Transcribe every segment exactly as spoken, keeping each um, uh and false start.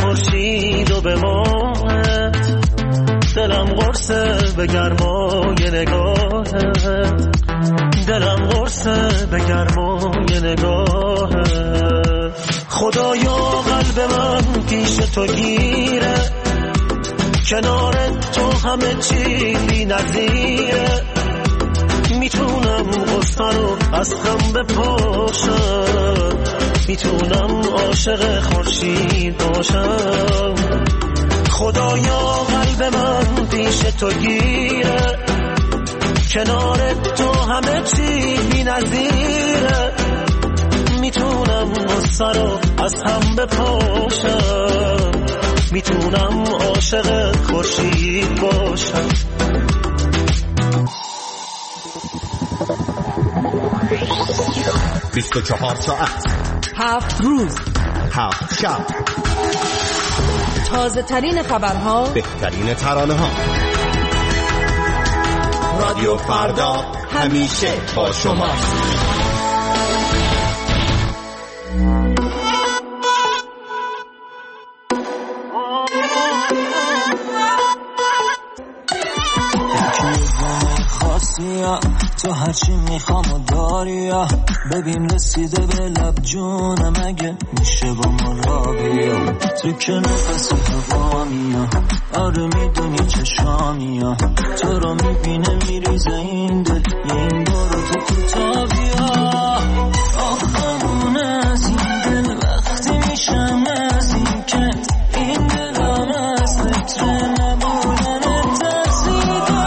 خورشید و به ماهت، دلم قرصه به گرمای نگاهت، دلم قرصه به گرمای نگاهت. خدایا قلب من پیش تو گیره، کنار تو همه چی بی نظیره. میتونم غصه رو از هم بپاشم، میتونم عاشق خورشید باشم. خدایا قلب من پیش تو گیره، کنار تو همه چی بی نظیره. میتونم غصه رو از هم بپاشم، میتونم عاشق خورشید باشم. بیست و چهار ساعت، هفت روز، هفت شب، تازه ترین خبرها، بهترین ترانه ها. رادیو فردا همیشه با شماست. تو هرچی میخوام و داری، ببین رسیده به لب جونم، اگه میشه با ما را بیا. تو که نفس هوامیا، آره میدونی چشامیا، تو رو میبینه میریزه این دل، یه این بارو تو کوتا بیا. آخمون از این دل وقتی میشم از این کت، این دلم از فکر نبودن ترسیده.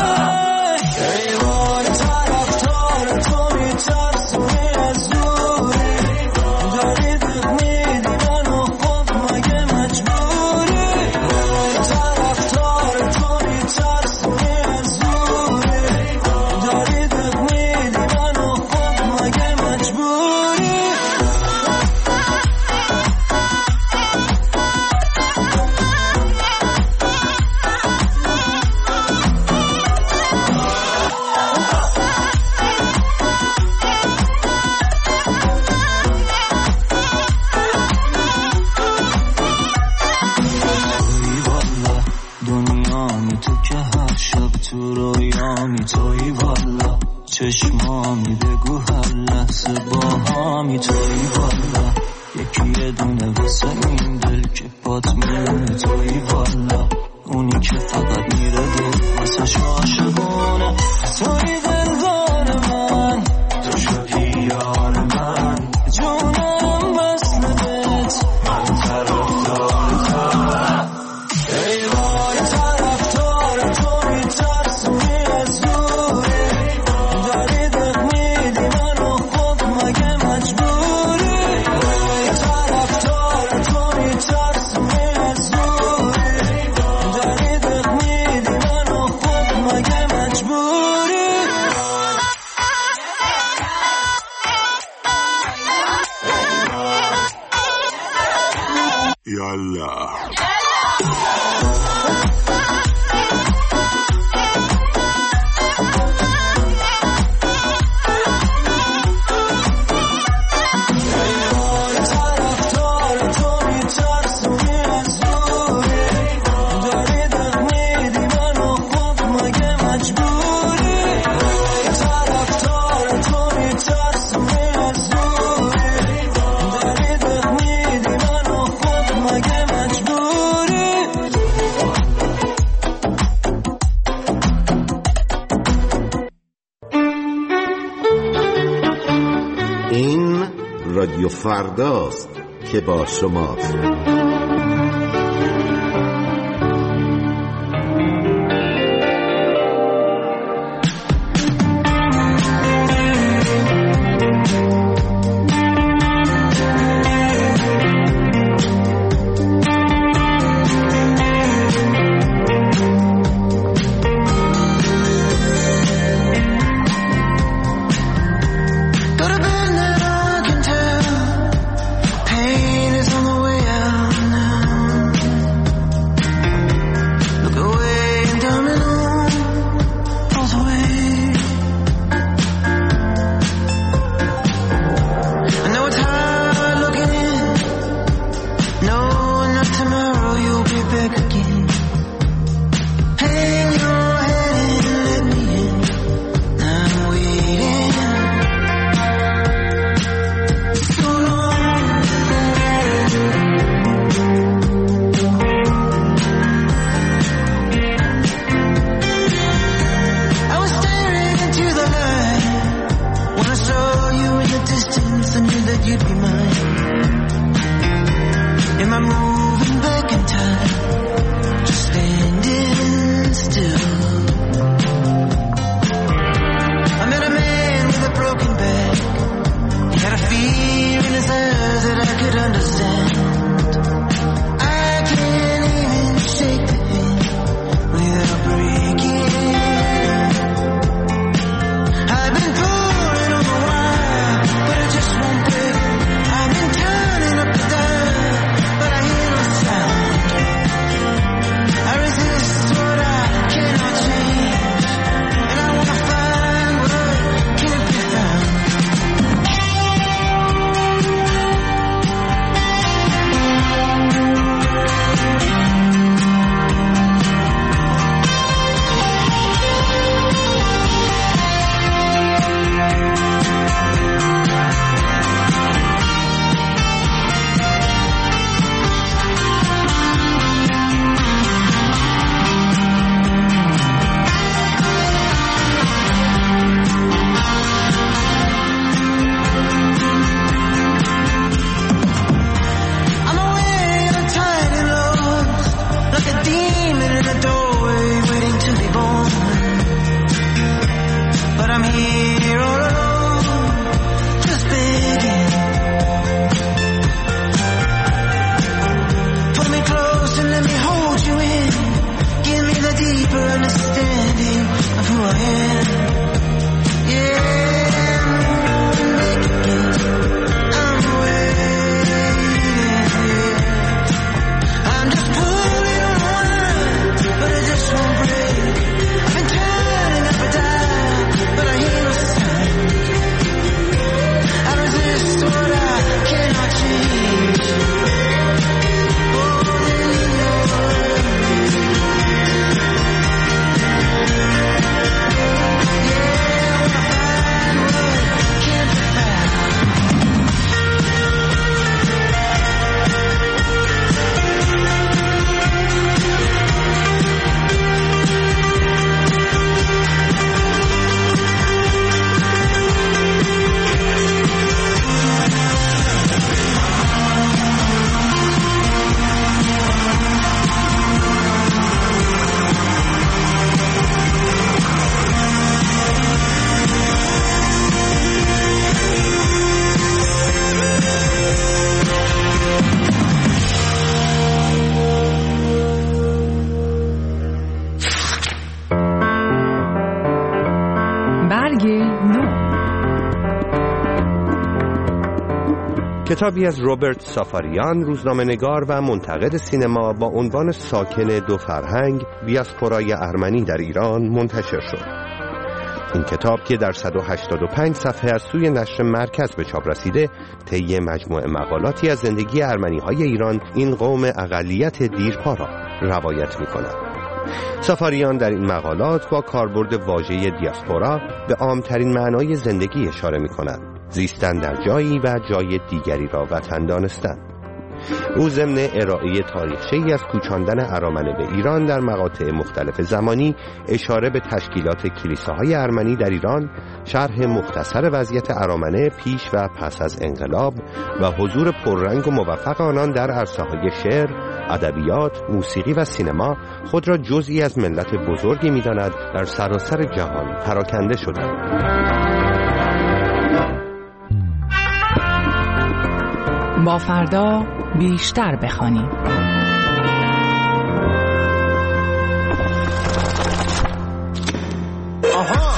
چشمامی بگو هر لحظه با همی توی والا، یکی یه دونه واسه این دل که پات میونه توی والا، اونی که فقط میره دل واسه عاشقونه. توی دلدار من، تو شدی یار من، جونم وصل بهت، من طرفدار تو. ای وای طرفدار تو، میترسونی از دوری، داری دق میدی منو، خب مگه مجبوری؟ ای طرفدار تو، میترسونی از دوری، داری دق میدی منو، خب مگه مجبوری؟ یالا رادیو فرداست که با شماست. Pain is on the way out. کتابی از روبرت سافاریان، روزنامه‌نگار و منتقد سینما، با عنوان ساکن دو فرهنگ، دیاسپورای ارمنی در ایران منتشر شد. این کتاب که در صد و هشتاد و پنج صفحه از سوی نشر مرکز به چاپ رسیده، طی مجموعه مقالاتی از زندگی ارمنی‌های ایران، این قوم اقلیت دیرپا را روایت می‌کند. سافاریان در این مقالات با کاربرد واژه دیاسپورا به عامترین معنای زندگی اشاره می‌کند: زیستن در جایی و جای دیگری را وطن دانستن. او ضمن ارائه تاریخچه‌ای از کوچاندن ارامنه به ایران در مقاطع مختلف زمانی، اشاره به تشکیلات کلیساهای ارمنی در ایران، شرح مختصر وضعیت ارامنه پیش و پس از انقلاب و حضور پررنگ و موفق آنان در عرصه‌های شعر، ادبیات، موسیقی و سینما خود را جزئی از ملت بزرگی می‌داند در سراسر جهان پراکنده شدند. با فردا بیشتر بخوانیم. آها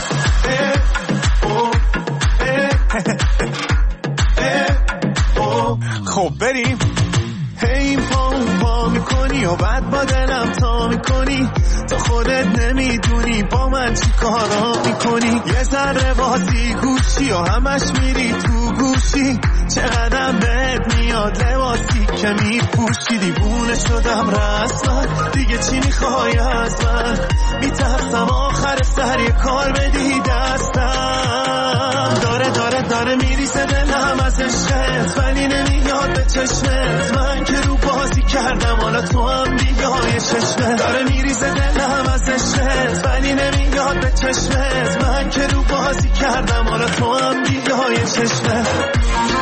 خب بریم. هی پا پا میکنی و بعد با دلم تا میکنی، تو خودت نمیدونی با من چی کارا میکنی. یه ذره بازی گوشی و همش میری تو گوشی، چقدرم بهت میاد لباسی که میپوشی. دیوونه شدم رسما، دیگه چی میخوای از من؟ میترسم آخر سر یه کار بدی دستم. داره داره داره میریزه دلم از عشقت، ولی نمیاد به چشمت. من که رو بازی کردم حالا تو هم بیای چشمت. داره میریزه دلم از عشقت، ولی نمیاد به چشمت. من که رو بازی کردم حالا تو هم بیای چشمت.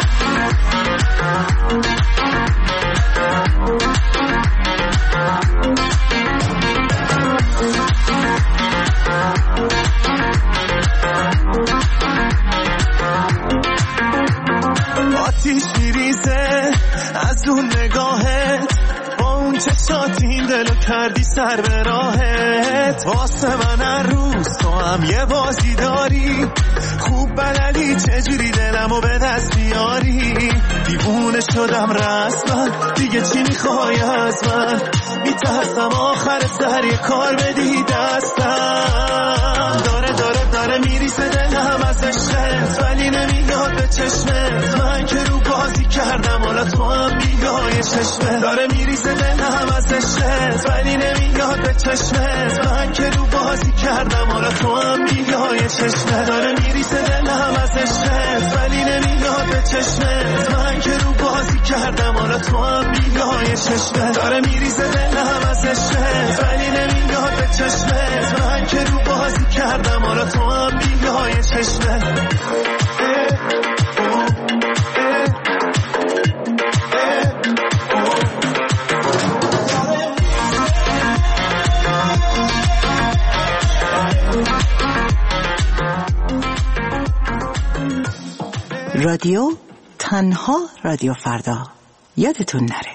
آتیش میریزه از اون نگاهت، با اون چشات این دلو کردی سر به راهت. واسه من هر روز تو هم یه بازی داری، خوب بلدی چجوری دلمو به دست بیاری. دیوونه شدم رسما، دیگه چی میخوای از من؟ میترسم آخر سر یه کار بدی دستم. داره داره داره میریزه دلم از عشقت، ولی نمیاد به چشمت. من که رو بازی کردم حالا تو هم بیای چشمت. داره میریزه دلم از عشقت، ولی نمیاد به چشمت. من که رو بازی کردم حالا تو هم بیای چشمت. داره میریزه دلم از عشقت، ولی نمیاد به چشمت. من که رو بازی کردم حالا تو هم بیای چشمت. داره میریزه دلم از عشقت، ولی نمیاد به چشمت. من که رو بازی کردم حالا تو هم بیای چشمت. رادیو تنها رادیو فردا، یادتون نره.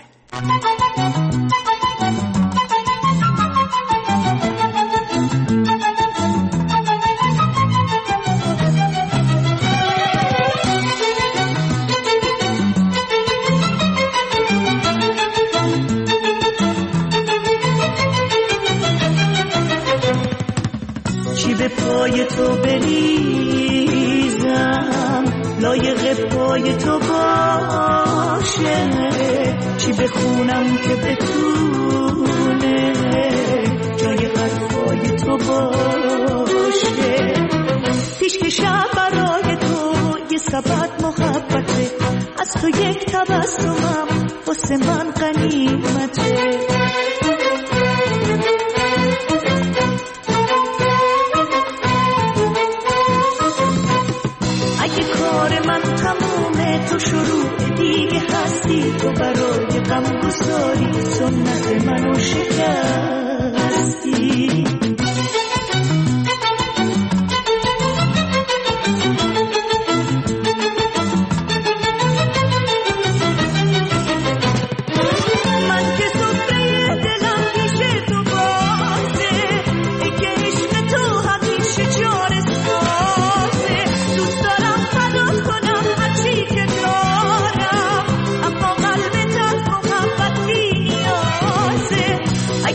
چی به پای تو بریزم لایق پای تو باشه، چی بخونم که بتونه جای حرفای تو باشه. پیشکشم برای تو یه سبد محبته، از تو یک تبسمم واسه من غنیمته. تو شروع دیگه هستی، تو برای غم گساری سنت منو شکستی.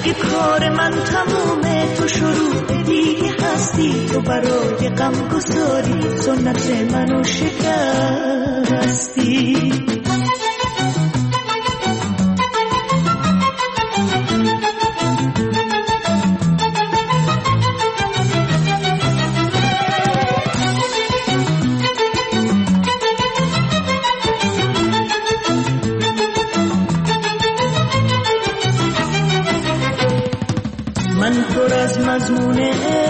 اگه کار من تمومه تو شروع دیگه هستی، تو برای غم گذاری سنت منو شکستی. من پر از مضمون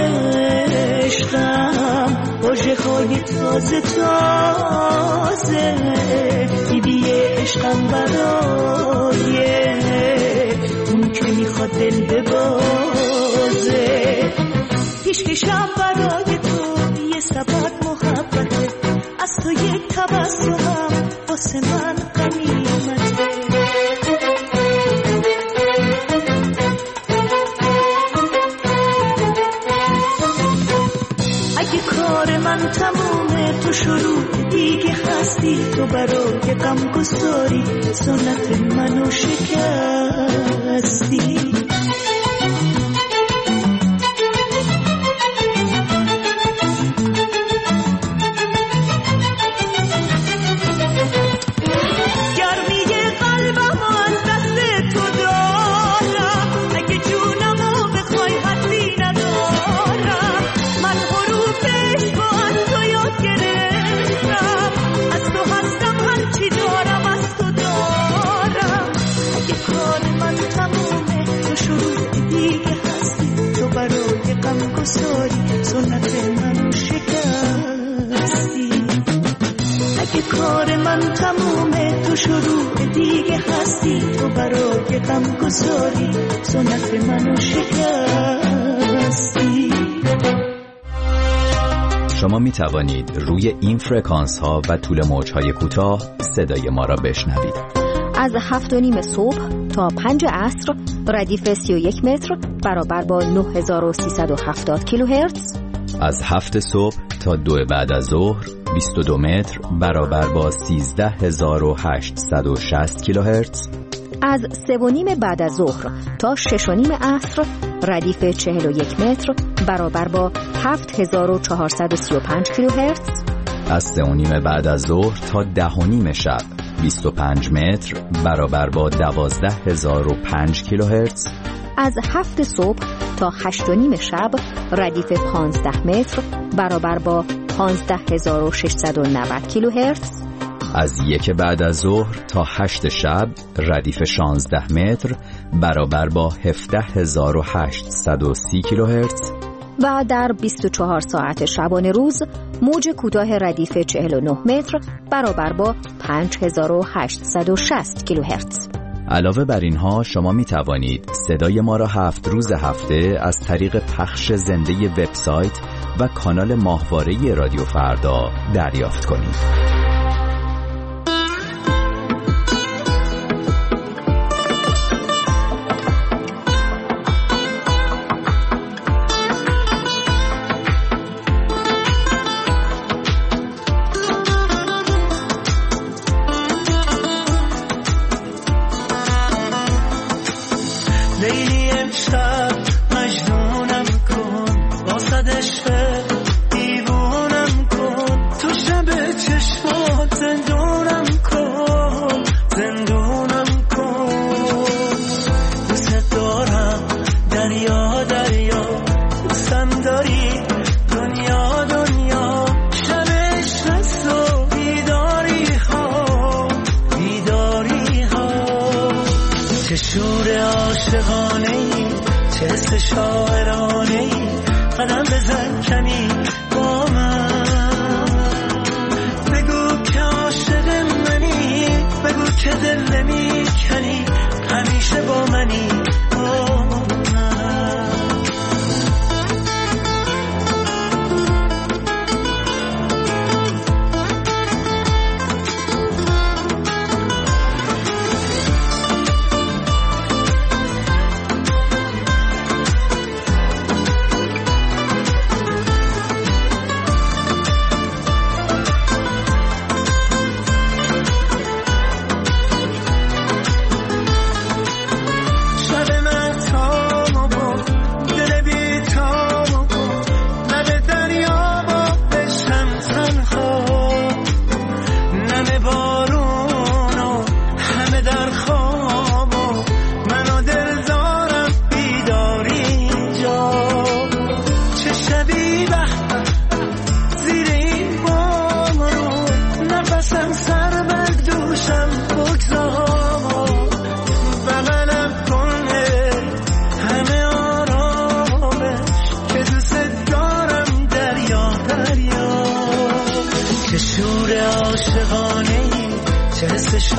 عشقم، واژه های تازه تازه، ایدی عشقم برای اون که میخواد دل ببازه. پیشکشم برای تو یه سبد محبته، از تو یک تبسمم واسه من غنیمته. کار من تمومه تو شروع دیگه هستی، تو برای غم گذاری سنت منو شکستی. سنت منو شکستی. اگه کار من تمومه تو شروع دیگه هستی، تو برای غم گذاری سنت منو شکستی. شما می توانید روی این فرکانس ها و طول موج های کوتاه صدای ما را بشنوید. از هفت و نیم صبح تا پنج عصر ردیف سی و یک متر برابر با نه هزار و سیصد و هفتاد کیلوهرتز. از هفت صبح تا دو بعد از ظهر بیست و دو متر برابر با سیزده هزار و هشتصد و شصت کیلوهرتز. از سه و نیم بعد از ظهر تا شش و نیم عصر ردیف چهل و یک متر برابر با هفت هزار و چهارصد و سی و پنج کیلوهرتز. از سه و نیم بعد از ظهر تا ده و نیم شب بیست و پنج متر برابر با دوازده هزار و پنج کیلوهرتز. از هفت صبح تا هشت و نیم شب ردیف پانزده متر برابر با پانزده هزار و ششصد و نود کیلوهرتز. از یک بعد از ظهر تا هشت شب ردیف شانزده متر برابر با هفده هزار و هشتصد و سی کیلوهرتز. و در بیست و چهار ساعت شبانه روز موج کوتاه ردیف چهل و نه متر برابر با پنج هزار و هشتصد و شصت کیلوهرتز. علاوه بر اینها شما می توانید صدای ما را هفت روز هفته از طریق پخش زنده وبسایت و کانال ماهواره رادیو فردا دریافت کنید. لیلی امشب مجنونم کن، واسد عشق دیوونم کن، تو شب چشمات زندونم کن، زندونم کن. دوست دارم دریا دریا، دوستم داری دنیا دنیا، شب عشق و بیداری ها بیداری ها. چه شور عاشقانه ای، چه حس شاعرانه ای، قدم بزن کمی با من، بگو که عاشق منی، بگو که دل نمی کنی، همیشه با منی با من. شب من تا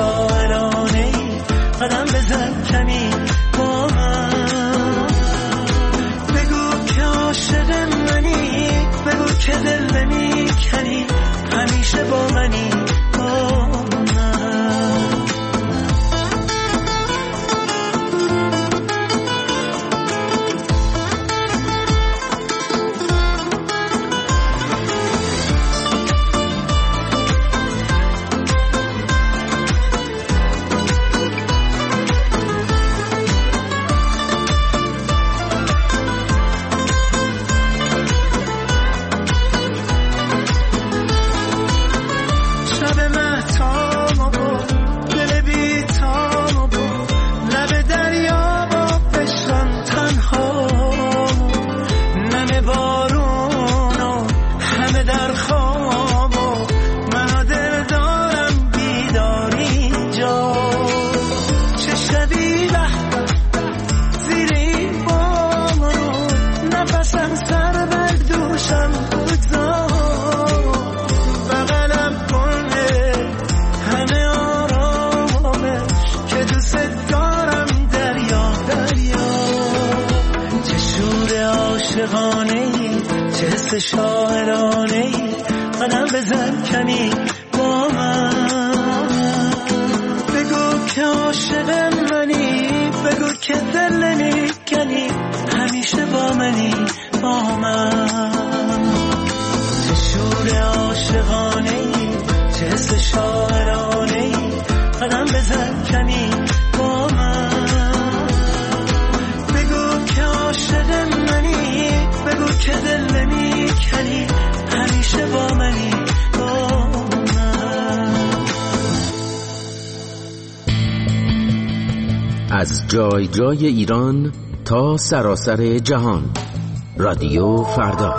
شاعرانه ای قدم بزن کمی با من بگو که عاشق منی بگو که دل نمیکنی همیشه با منی با من شاعرانه ای قدم بزن کمی با من بگو که عاشق منی بگو که دل نمیکنی همیشه با منی با من چه شور عاشقانه ای چه حس شاعرانه ای قدم بزن کمی با من بگو که عاشق منی بگو که دل نمیکنی همیشه با منی با من از جای جای ایران تا سراسر جهان رادیو فردا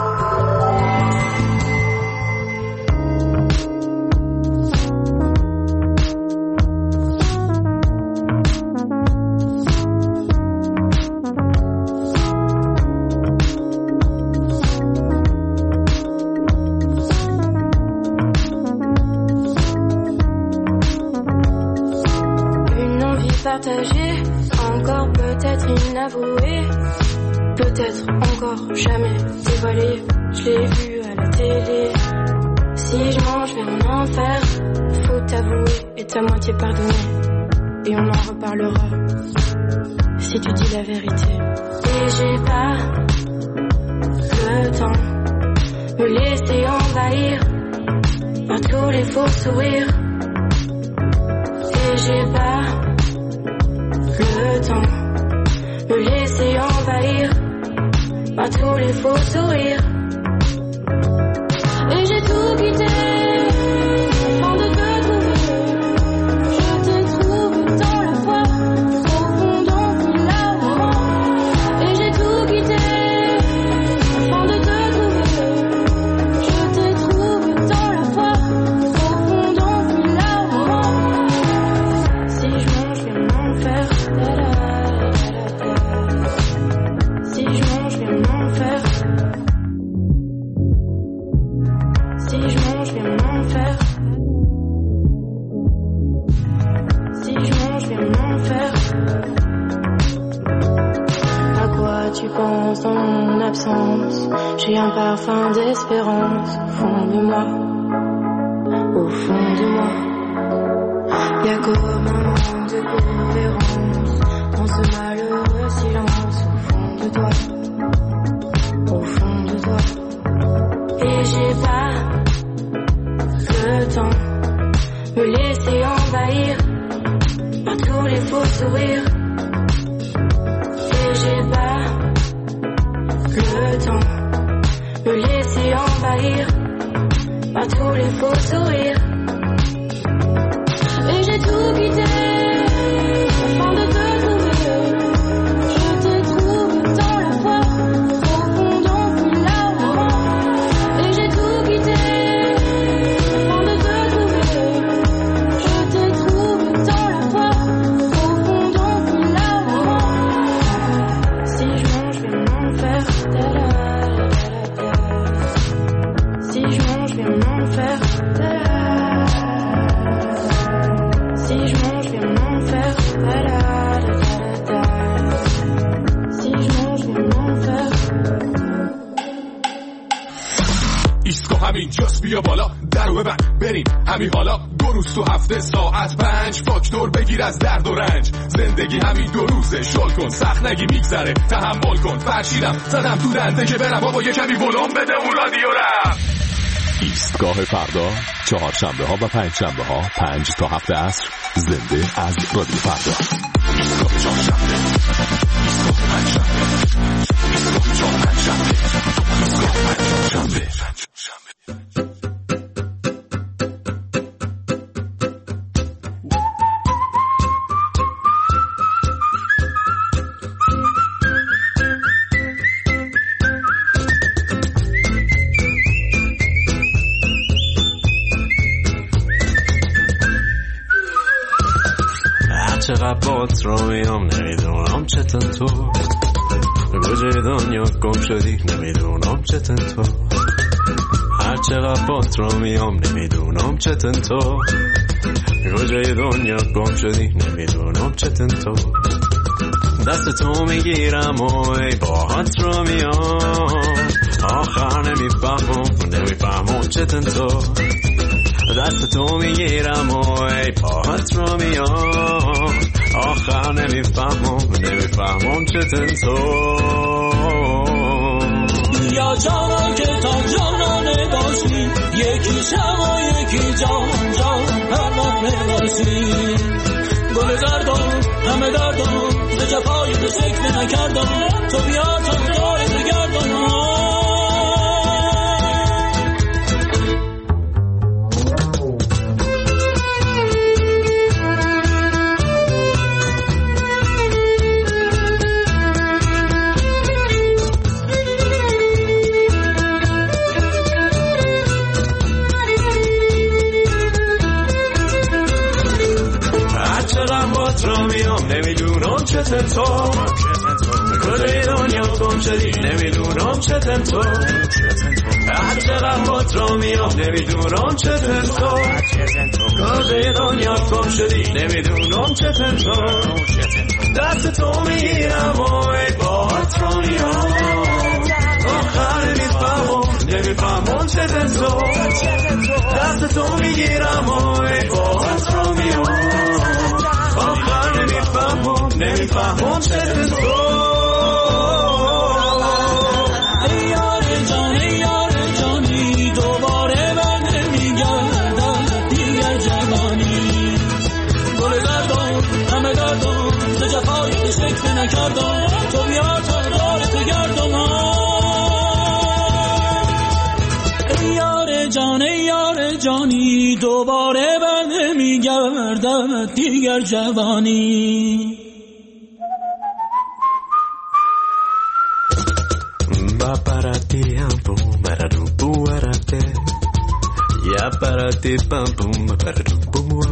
encore peut-être inavoué, peut-être encore jamais dévoilé. Je l'ai vu à la télé. Si je mange, je vais en enfer. Faut t'avouer et ta moitié pardonner. Et on en reparlera si tu dis la vérité. Et j'ai pas le temps me laisser envahir par tous les faux sourires. Et j'ai pas le temps me laisser envahir par tous les faux sourires. Et j'ai tout quitté avant de te trouver. Je t'ai trouvé dans la foi, profondant puis là-haut. Et j'ai tout quitté avant de te trouver. Je t'ai trouvé dans la foi, profondant puis là-haut. Si je mange, je vais m'en faire. Si je mange, je vais m'en faire. Si je mange, je vais m'en faire. Si je mange, je vais m'en faire. À quoi tu penses dans mon absence? J'ai un parfum d'espérance au fond de moi. Au fond de moi. Y'a comme un moment de cohérence dans ce malheureux silence au fond de toi. Au fond de toi. Et j'ai pas le temps me laisser envahir par tous les faux sourires. Et j'ai pas le temps me laisser envahir par tous les faux sourires. Et j'ai tout quitté afin de te trouver. Je t'ai trouvé dans la foi, profondant puis là-haut. Et j'ai tout quitté afin de te trouver. Je t'ai trouvé dans la foi, profondant puis là-haut. Si je mange, je vais m'en faire. Si je mange, je vais m'en faire. Si je جاست بیا بالا درو ببند بریم همین حالا دو روز تو هفته ساعت پنج فاکتور بگیر از درد و رنج زندگی همین دو روزه شل کن سخت نگی میگذره تحمل کن فرشیدم زدم تو دنده که برم بابا یه کمی ولوم بده اون رادیو رم. ایستگاه فردا چهارشنبه ها و پنج شنبه ها پنج تا هفت عصر زنده از رادیو فردا. ایستگاه چهارشنبه ایستگاه پنجشنبه ایستگاه چهار پنجشنبه ایستگاه پنجشنبه. چقدر بات رو میام نمیدونم چطور تو کجای دنیا گم شدی نمیدونم چطور تو هر چقدر بات رو میام نمیدونم چطور تو کجای دنیا گم شدی نمیدونم چطور تو دست تو میگیرم و ای باهات رو میام آخر نمیفهمم نمیفهمم چطور تو دست تو میگیرم و ای پاهات رو میام آخر نمیفهمم نمیفهمم چطور تو یا جانا که تا جانانه باشی یکی شم و یکی جان جان پرمان باشی گل زردم همه دردم ز جفای تو سکته نکردم تو بیا تا دار بگردم نمیدونم چطور تو کجای دنیا گم شدی نمیدونم چطور تو هر چقدر بات رو میام نمیدونم چطور تو کجای دنیا گم شدی نمیدونم چطور تو دست تو میگیرم و ای بات رو میام آخر نمیفهمم نمیفهمم چطور تو دست تو میگیرم و ای بات رو میام آخر نمیفهمم نمیفهمم چطور تو ای یار جان ای یار جانی دوباره بر نمیگردم دیگر جوانی گل زردم همه دردم ز جفای تو سکته نکردم تو بیا تا دارت گردم ای یار جان ای یار جانی دوباره بر نمیگردم دیگر جوانی با پراتی هم بوم برادو بوارته یا پراتی پم بوم برادو بوم